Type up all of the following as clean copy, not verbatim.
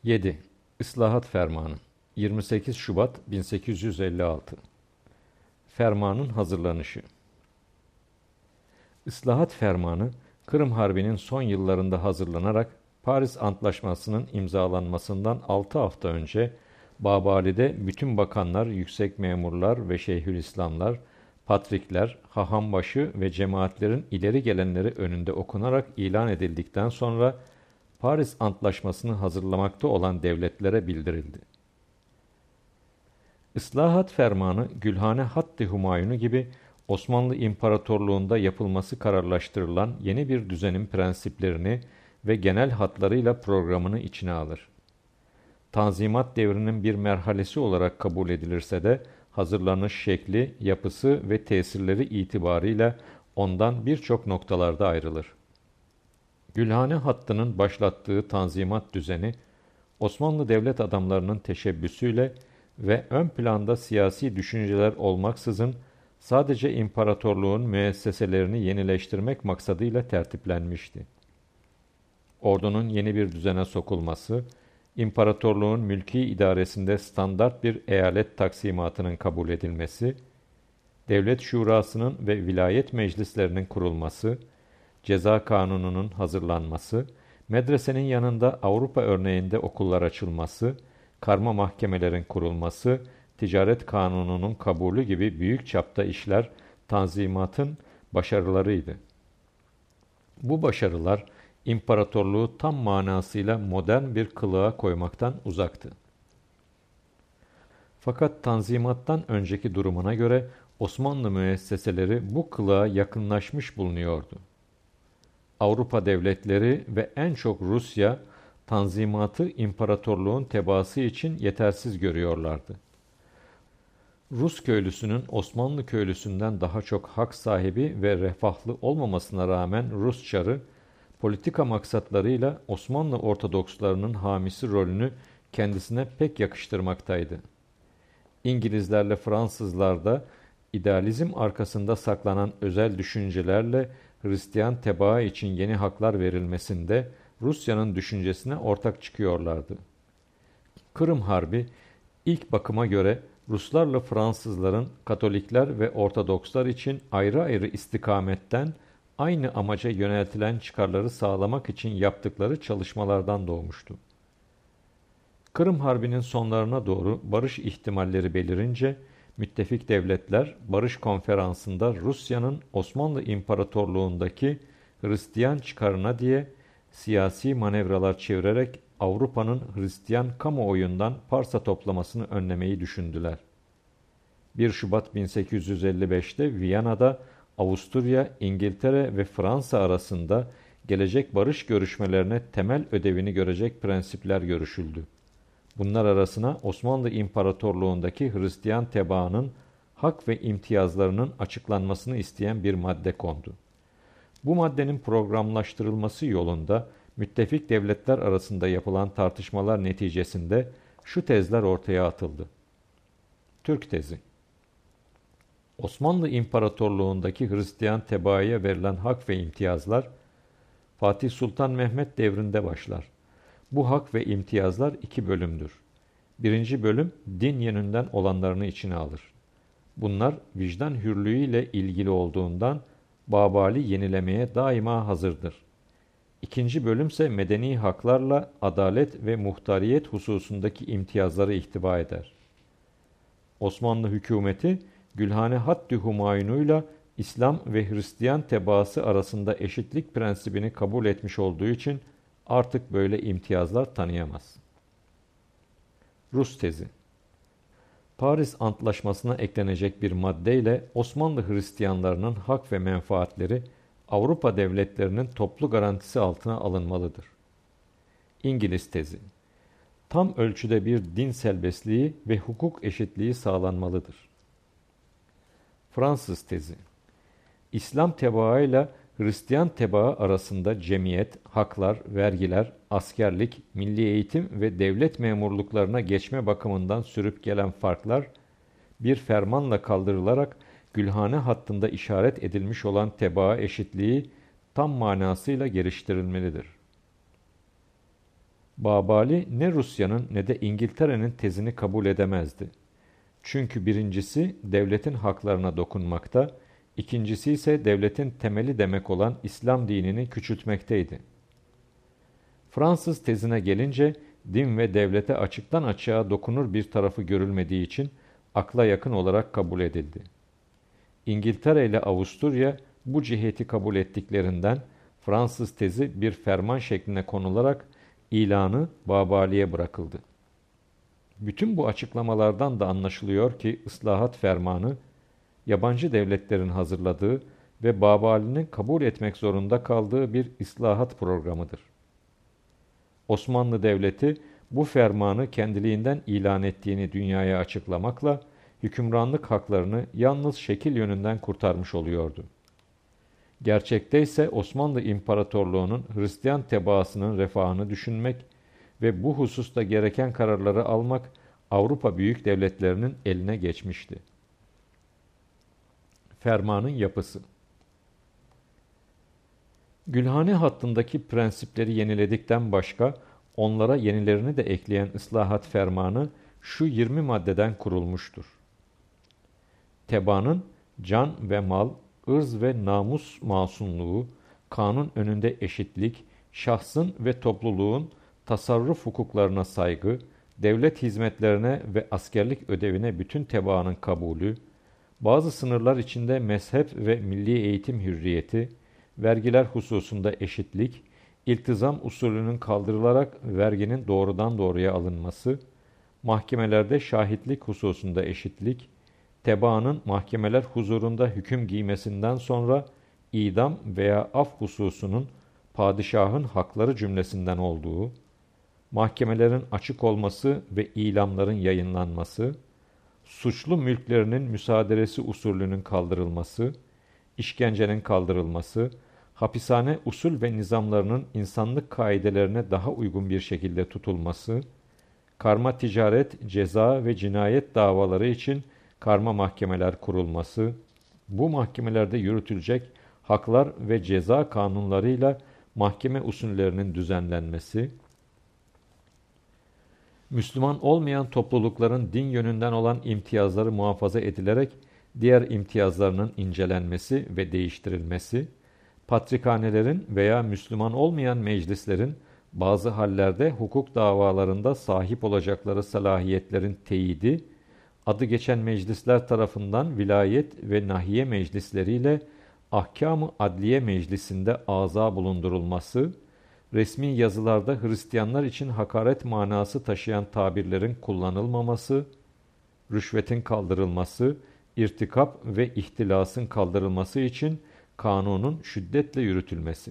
7. İslahat Fermanı 28 Şubat 1856 Fermanın hazırlanışı. İslahat Fermanı, Kırım Harbi'nin son yıllarında hazırlanarak Paris Antlaşması'nın imzalanmasından 6 hafta önce Babali'de bütün bakanlar, yüksek memurlar ve şeyhülislamlar, patrikler, hahambaşı ve cemaatlerin ileri gelenleri önünde okunarak ilan edildikten sonra Paris Antlaşması'nı hazırlamakta olan devletlere bildirildi. İslahat Fermanı, Gülhane Hattı Humayunu gibi Osmanlı İmparatorluğu'nda yapılması kararlaştırılan yeni bir düzenin prensiplerini ve genel hatlarıyla programını içine alır. Tanzimat devrinin bir merhalesi olarak kabul edilirse de hazırlanış şekli, yapısı ve tesirleri itibarıyla ondan birçok noktalarda ayrılır. Gülhane Hattı'nın başlattığı Tanzimat düzeni, Osmanlı devlet adamlarının teşebbüsüyle ve ön planda siyasi düşünceler olmaksızın sadece imparatorluğun müesseselerini yenileştirmek maksadıyla tertiplenmişti. Ordunun yeni bir düzene sokulması, imparatorluğun mülki idaresinde standart bir eyalet taksimatının kabul edilmesi, devlet şurasının ve vilayet meclislerinin kurulması, ceza kanununun hazırlanması, medresenin yanında Avrupa örneğinde okullar açılması, karma mahkemelerin kurulması, ticaret kanununun kabulü gibi büyük çapta işler Tanzimat'ın başarılarıydı. Bu başarılar imparatorluğu tam manasıyla modern bir kılığa koymaktan uzaktı. Fakat Tanzimat'tan önceki durumuna göre Osmanlı müesseseleri bu kılığa yakınlaşmış bulunuyordu. Avrupa devletleri ve en çok Rusya, Tanzimat'ı imparatorluğun tebaası için yetersiz görüyorlardı. Rus köylüsünün Osmanlı köylüsünden daha çok hak sahibi ve refahlı olmamasına rağmen Rus çarı, politika maksatlarıyla Osmanlı Ortodokslarının hamisi rolünü kendisine pek yakıştırmaktaydı. İngilizlerle Fransızlar da idealizm arkasında saklanan özel düşüncelerle Hristiyan tebaa için yeni haklar verilmesinde Rusya'nın düşüncesine ortak çıkıyorlardı. Kırım Harbi, ilk bakıma göre Ruslarla Fransızların Katolikler ve Ortodokslar için ayrı ayrı istikametten aynı amaca yöneltilen çıkarları sağlamak için yaptıkları çalışmalardan doğmuştu. Kırım Harbi'nin sonlarına doğru barış ihtimalleri belirince, müttefik devletler barış konferansında Rusya'nın Osmanlı İmparatorluğundaki Hristiyan çıkarına diye siyasi manevralar çevirerek Avrupa'nın Hristiyan kamuoyundan parsa toplamasını önlemeyi düşündüler. 1 Şubat 1855'te Viyana'da Avusturya, İngiltere ve Fransa arasında gelecek barış görüşmelerine temel ödevini görecek prensipler görüşüldü. Bunlar arasına Osmanlı İmparatorluğundaki Hristiyan tebaanın hak ve imtiyazlarının açıklanmasını isteyen bir madde kondu. Bu maddenin programlaştırılması yolunda müttefik devletler arasında yapılan tartışmalar neticesinde şu tezler ortaya atıldı. Türk tezi: Osmanlı İmparatorluğundaki Hristiyan tebaaya verilen hak ve imtiyazlar Fatih Sultan Mehmet devrinde başlar. Bu hak ve imtiyazlar 2 bölümdür. Birinci bölüm din yönünden olanlarını içine alır. Bunlar vicdan hürlüğüyle ilgili olduğundan Babali yenilemeye daima hazırdır. İkinci bölümse medeni haklarla adalet ve muhtariyet hususundaki imtiyazları ihtiva eder. Osmanlı hükümeti Gülhane Hattı Humayunu'yla İslam ve Hristiyan tebaası arasında eşitlik prensibini kabul etmiş olduğu için artık böyle imtiyazlar tanıyamaz. Rus tezi: Paris Antlaşması'na eklenecek bir maddeyle Osmanlı Hristiyanlarının hak ve menfaatleri Avrupa devletlerinin toplu garantisi altına alınmalıdır. İngiliz tezi: Tam ölçüde bir din serbestliği ve hukuk eşitliği sağlanmalıdır. Fransız tezi: İslam tebaayla Hristiyan tebaa arasında cemiyet, haklar, vergiler, askerlik, milli eğitim ve devlet memurluklarına geçme bakımından sürüp gelen farklar bir fermanla kaldırılarak Gülhane hattında işaret edilmiş olan tebaa eşitliği tam manasıyla geliştirilmelidir. Babali ne Rusya'nın ne de İngiltere'nin tezini kabul edemezdi. Çünkü birincisi devletin haklarına dokunmakta, ikincisi ise devletin temeli demek olan İslam dinini küçültmekteydi. Fransız tezine gelince din ve devlete açıktan açığa dokunur bir tarafı görülmediği için akla yakın olarak kabul edildi. İngiltere ile Avusturya bu ciheti kabul ettiklerinden Fransız tezi bir ferman şekline konularak ilanı Babali'ye bırakıldı. Bütün bu açıklamalardan da anlaşılıyor ki ıslahat fermanı, yabancı devletlerin hazırladığı ve Babali'nin kabul etmek zorunda kaldığı bir islahat programıdır. Osmanlı Devleti bu fermanı kendiliğinden ilan ettiğini dünyaya açıklamakla hükümranlık haklarını yalnız şekil yönünden kurtarmış oluyordu. Gerçekte ise Osmanlı İmparatorluğu'nun Hristiyan tebaasının refahını düşünmek ve bu hususta gereken kararları almak Avrupa büyük devletlerinin eline geçmişti. Fermanın yapısı. Gülhane hattındaki prensipleri yeniledikten başka onlara yenilerini de ekleyen ıslahat fermanı şu 20 maddeden kurulmuştur. Tebaanın can ve mal, ırz ve namus masumluğu, kanun önünde eşitlik, şahsın ve topluluğun tasarruf hukuklarına saygı, devlet hizmetlerine ve askerlik ödevine bütün tebaanın kabulü, bazı sınırlar içinde mezhep ve milli eğitim hürriyeti, vergiler hususunda eşitlik, iltizam usulünün kaldırılarak verginin doğrudan doğruya alınması, mahkemelerde şahitlik hususunda eşitlik, tebaanın mahkemeler huzurunda hüküm giymesinden sonra idam veya af hususunun padişahın hakları cümlesinden olduğu, mahkemelerin açık olması ve ilamların yayınlanması, suçlu mülklerinin müsaderesi usulünün kaldırılması, işkencenin kaldırılması, hapishane usul ve nizamlarının insanlık kaidelerine daha uygun bir şekilde tutulması, karma ticaret, ceza ve cinayet davaları için karma mahkemeler kurulması, bu mahkemelerde yürütülecek haklar ve ceza kanunlarıyla mahkeme usullerinin düzenlenmesi, Müslüman olmayan toplulukların din yönünden olan imtiyazları muhafaza edilerek diğer imtiyazlarının incelenmesi ve değiştirilmesi, patrikhanelerin veya Müslüman olmayan meclislerin bazı hallerde hukuk davalarında sahip olacakları salahiyetlerin teyidi, adı geçen meclisler tarafından vilayet ve nahiye meclisleriyle ahkam-ı adliye meclisinde azâ bulundurulması, resmi yazılarda Hristiyanlar için hakaret manası taşıyan tabirlerin kullanılmaması, rüşvetin kaldırılması, irtikap ve ihtilasın kaldırılması için kanunun şiddetle yürütülmesi.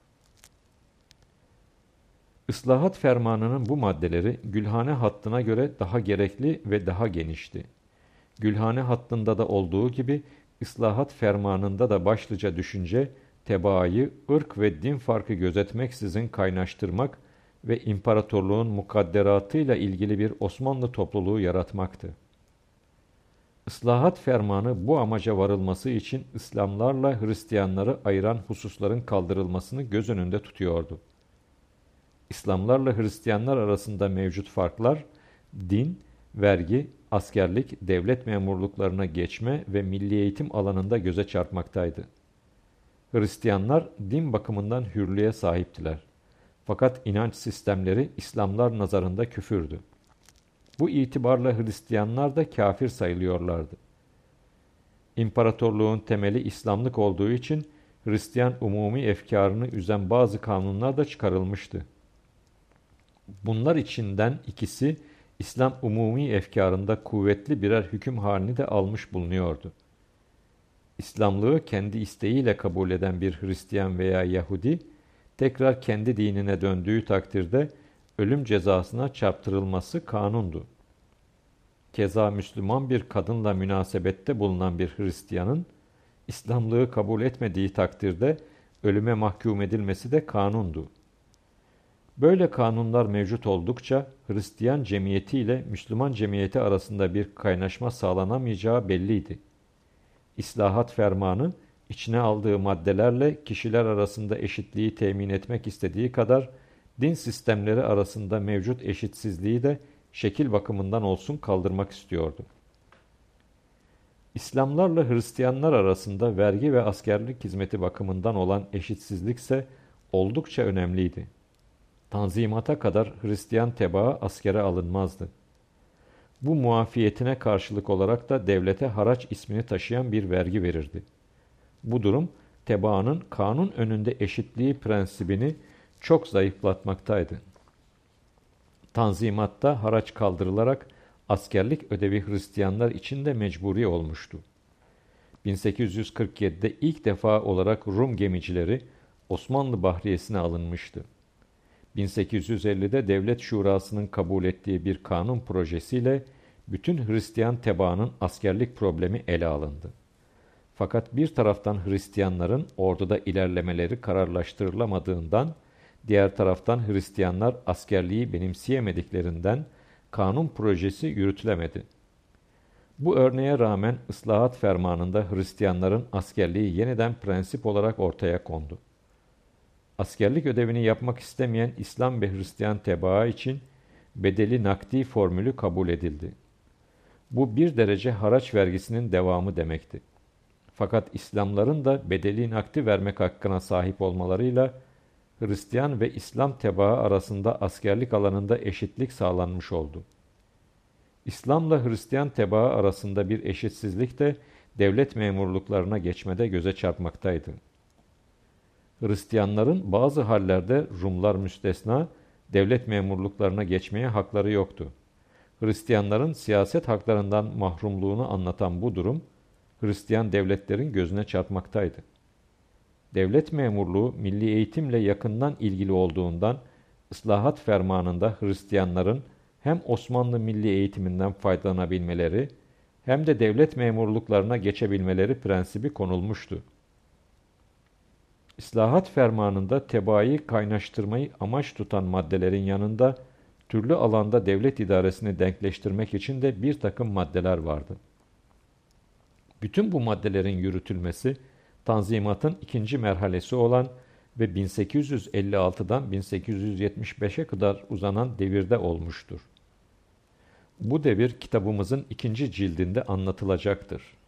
Islahat fermanının bu maddeleri Gülhane hattına göre daha gerekli ve daha genişti. Gülhane hattında da olduğu gibi ıslahat fermanında da başlıca düşünce tebaayı ırk ve din farkı gözetmeksizin kaynaştırmak ve imparatorluğun mukadderatıyla ilgili bir Osmanlı topluluğu yaratmaktı. Islahat fermanı bu amaca varılması için İslamlarla Hristiyanları ayıran hususların kaldırılmasını göz önünde tutuyordu. İslamlarla Hristiyanlar arasında mevcut farklar, din, vergi, askerlik, devlet memurluklarına geçme ve milli eğitim alanında göze çarpmaktaydı. Hristiyanlar din bakımından hürlüğe sahiptiler. Fakat inanç sistemleri İslamlar nazarında küfürdü. Bu itibarla Hristiyanlar da kafir sayılıyorlardı. İmparatorluğun temeli İslamlık olduğu için Hristiyan umumi efkarını üzen bazı kanunlar da çıkarılmıştı. Bunlar içinden ikisi İslam umumi efkarında kuvvetli birer hüküm halini de almış bulunuyordu. İslamlığı kendi isteğiyle kabul eden bir Hristiyan veya Yahudi, tekrar kendi dinine döndüğü takdirde ölüm cezasına çarptırılması kanundu. Keza Müslüman bir kadınla münasebette bulunan bir Hristiyanın, İslamlığı kabul etmediği takdirde ölüme mahkum edilmesi de kanundu. Böyle kanunlar mevcut oldukça Hristiyan cemiyeti ile Müslüman cemiyeti arasında bir kaynaşma sağlanamayacağı belliydi. İslahat fermanı, içine aldığı maddelerle kişiler arasında eşitliği temin etmek istediği kadar din sistemleri arasında mevcut eşitsizliği de şekil bakımından olsun kaldırmak istiyordu. İslamlarla Hristiyanlar arasında vergi ve askerlik hizmeti bakımından olan eşitsizlik ise oldukça önemliydi. Tanzimata kadar Hristiyan tebaa askere alınmazdı. Bu muafiyetine karşılık olarak da devlete haraç ismini taşıyan bir vergi verirdi. Bu durum tebaanın kanun önünde eşitliği prensibini çok zayıflatmaktaydı. Tanzimatta haraç kaldırılarak askerlik ödevi Hristiyanlar için de mecburi olmuştu. 1847'de ilk defa olarak Rum gemicileri Osmanlı Bahriyesi'ne alınmıştı. 1850'de Devlet Şurası'nın kabul ettiği bir kanun projesiyle bütün Hristiyan tebaanın askerlik problemi ele alındı. Fakat bir taraftan Hristiyanların orduda ilerlemeleri kararlaştırılamadığından, diğer taraftan Hristiyanlar askerliği benimseyemediklerinden kanun projesi yürütülemedi. Bu örneğe rağmen ıslahat fermanında Hristiyanların askerliği yeniden prensip olarak ortaya kondu. Askerlik ödevini yapmak istemeyen İslam ve Hristiyan tebaa için bedeli nakdi formülü kabul edildi. Bu bir derece haraç vergisinin devamı demekti. Fakat İslamların da bedeli nakdi vermek hakkına sahip olmalarıyla Hristiyan ve İslam tebaa arasında askerlik alanında eşitlik sağlanmış oldu. İslam'la Hristiyan tebaa arasında bir eşitsizlik de devlet memurluklarına geçmede göze çarpmaktaydı. Hristiyanların bazı hallerde Rumlar müstesna devlet memurluklarına geçmeye hakları yoktu. Hristiyanların siyaset haklarından mahrumluğunu anlatan bu durum, Hristiyan devletlerin gözüne çarpmaktaydı. Devlet memurluğu milli eğitimle yakından ilgili olduğundan, ıslahat fermanında Hristiyanların hem Osmanlı milli eğitiminden faydalanabilmeleri, hem de devlet memurluklarına geçebilmeleri prensibi konulmuştu. İslahat fermanında tebaayı kaynaştırmayı amaç tutan maddelerin yanında, türlü alanda devlet idaresini denkleştirmek için de bir takım maddeler vardı. Bütün bu maddelerin yürütülmesi, Tanzimat'ın ikinci merhalesi olan ve 1856'dan 1875'e kadar uzanan devirde olmuştur. Bu devir kitabımızın ikinci cildinde anlatılacaktır.